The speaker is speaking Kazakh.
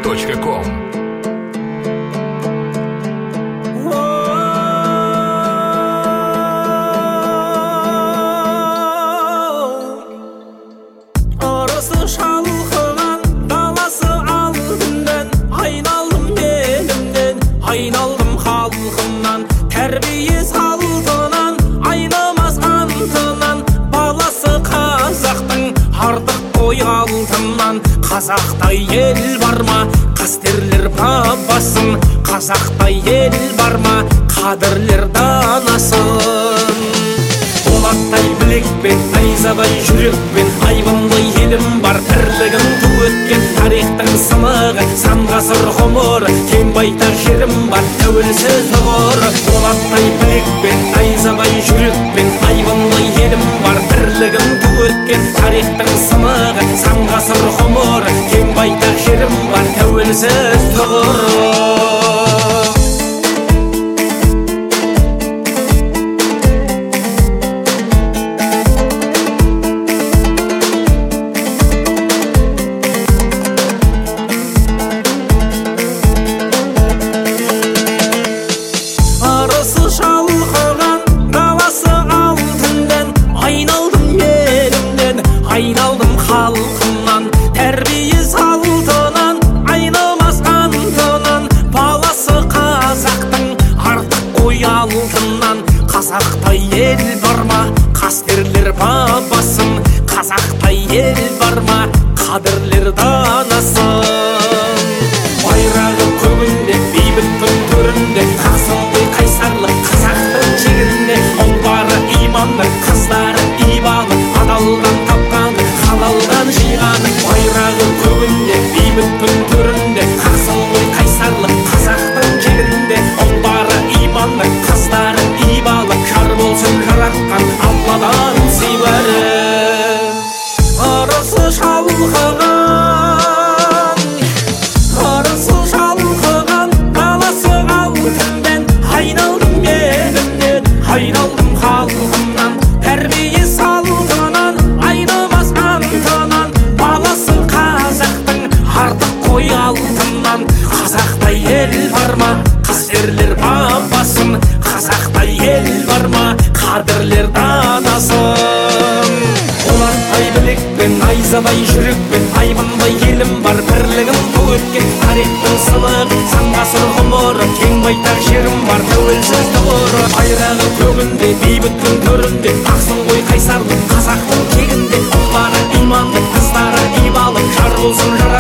Podster.com. Arası şalkılan dalası aldımdan, ayналдым elimden, ayналдым halkımdan. Terbiye saltынан, aynamaz antынан, balası Қазақтың артық қой алтыннан. Қазақтай ел бар ма, қастерлер бабасын, қазақтай ел бар ма, қадірлер данасын. Болаттай білекпен, найзабай жүрекпен, айбындай елім бар, бірлігін ту өткен тарихтың сынығы, сан ғасыр ғұмыры, кең байтақ жерім бар, тәуелсіз тұғыры. Болаттай білекпен, найзабай жүрекпен, айбындай елім бар, бірлігін ту өткен тарихтың сынығы, сан ғасыр ғұмыры, кең байтақ жерім бар, тәуелсіз тұғыры. Шалқыған даласы алтындан, айналдым елімнен, айналдым халқымнан. Тәрбие салтынан, айнымас антынан, баласы Қазақтың артық қой алтыннан. Қазақтай ел бар ма, қастерлер бабасын, қазақтай ел бар ма, қадірлер данасын. Байрағы көгінде, бейбіт күн төрінде, қасымдай қайсарлы қазақтың жерінде, ұлдары иманды, қыздары ибалы, адалдан тапқаны, халалдан жиғаны. Байрағы көгінде, бейбіт күн төрінде, қасымдай қайсарлы қазақтың жерінде, ұлдары иманды, қыздары ибалы, жар болсын жаратқан алладан сыйлары. Арасы шалқыған, айналдым халқымнан. Тәрбие салтынан, айнымас антынан, баласы Қазақтың артық қой алтыннан. Қазақтай ел бар ма, қастерлер бабасын, қазақтай ел бар ма, қадірлер данасын. Болаттай білекпен, найзабай жүрекпен, айбындай елім бар, бірлігін ту өткен тарихтың сынығы, сан ғасыр ғұмыры, кең байтақ жерім бар, тәуелсіз тұғыры. Байрағы көгінде, бейбіт күн төрінде, ақсың ғой қайсарлы қазақтың кегінде, ұлдары иманды, қыздары ибалы, жар болсын жар